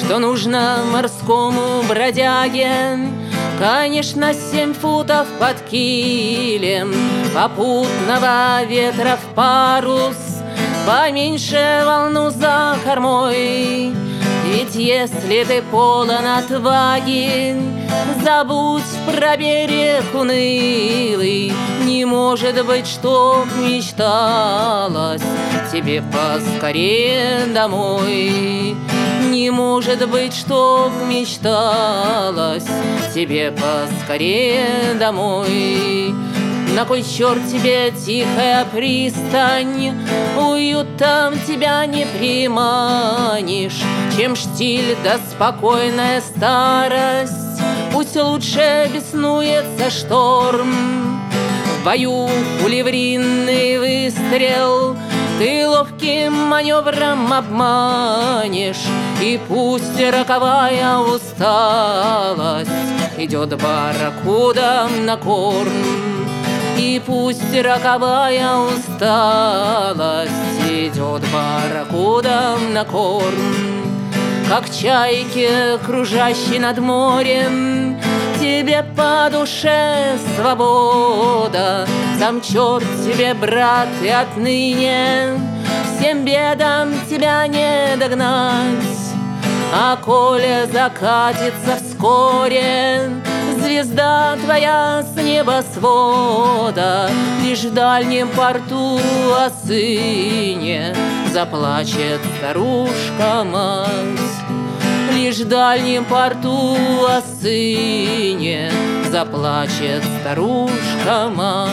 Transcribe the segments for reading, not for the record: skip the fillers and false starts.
Что нужно морскому бродяге? Конечно, 7 футов под килем, попутного ветра в парус, поменьше волну за кормой. Ведь если ты полон отваги, забудь про берег унылый. Не может быть, чтоб мечталось тебе поскорее домой. Не может быть, чтоб мечталось тебе поскорее домой. На кой черт тебе тихая пристань? Уютом тебя не приманишь, чем штиль да спокойная старость. Пусть лучше беснуется шторм. В бою кулевринный выстрел ты ловким маневром обманешь, и пусть роковая усталость идет барракудам на корм. И пусть роковая усталость идет барракудам на корм. Как чайки, кружащие над морем, тебе по душе свобода. Сам черт тебе, брат, и отныне всем бедам тебя не догнать. А коли закатится вскоре звезда твоя с небосвода, лишь в дальнем порту о сыне заплачет старушка-мать. Лишь в дальнем порту о сыне заплачет старушка-мать.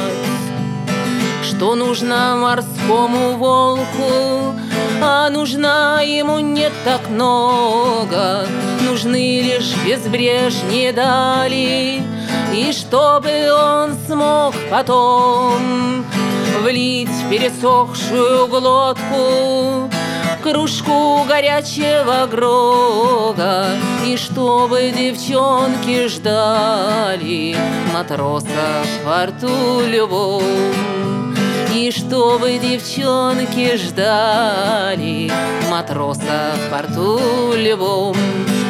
Что нужно морскому волку, а нужна ему не так много. Нужны лишь безбрежные дали, и чтобы он смог потом влить в пересохшую глотку кружку горячего грога, и чтобы девчонки ждали матроса в порту любом. И чтобы девчонки ждали матроса в порту любом.